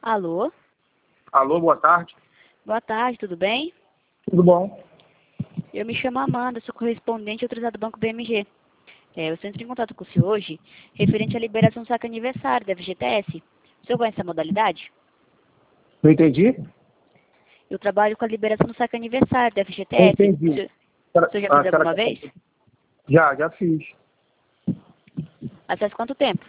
Alô? Alô, boa tarde. Boa tarde, tudo bem? Tudo bom? Eu me chamo Amanda, sou correspondente autorizado do Banco BMG. Eu estou entrando em contato com o senhor hoje, referente à liberação do saque aniversário da FGTS. O senhor conhece essa modalidade? Não entendi? Eu trabalho com a liberação do saque aniversário da Não FGTS. entendi. O senhor já fez alguma vez? Já fiz. Faz quanto tempo?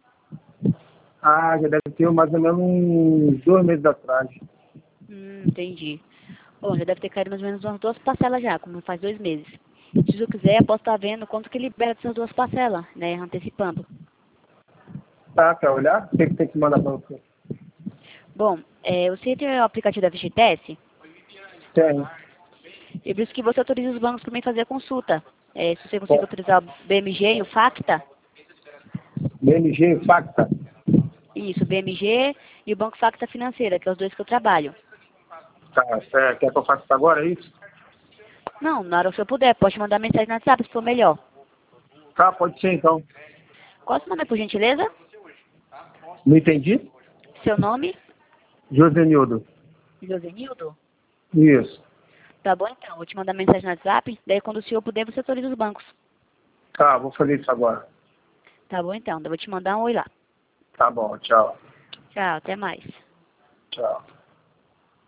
Já deve ter mais ou menos uns 2 meses atrás. Entendi. Bom, já deve ter caído mais ou menos umas 2 parcelas já, como faz 2 meses. Se o senhor quiser, eu posso estar vendo quanto que libera dessas 2 parcelas, né, antecipando. Tá, quer olhar? O que tem que mandar pra você? Bom, você tem o aplicativo da FGTS? Tem. Eu disse que você autoriza os bancos também a fazer a consulta. Se você conseguir autorizar o BMG e o Facta, BMG, Facta. isso, o BMG e o Banco Facta Financeira, que é os dois que eu trabalho. Tá, quer que eu faça isso agora, é isso? Não, na hora que eu puder, pode mandar mensagem no WhatsApp se for melhor. Tá, pode ser então. Qual é o seu nome, por gentileza? Não entendi? Seu nome? Josenildo. Josenildo? Isso. Tá bom então, vou te mandar mensagem no WhatsApp, daí quando o senhor puder, você autoriza os bancos. Tá, vou fazer isso agora. Tá bom então, eu vou te mandar um oi lá. Tá bom, tchau. Tchau, até mais. Tchau.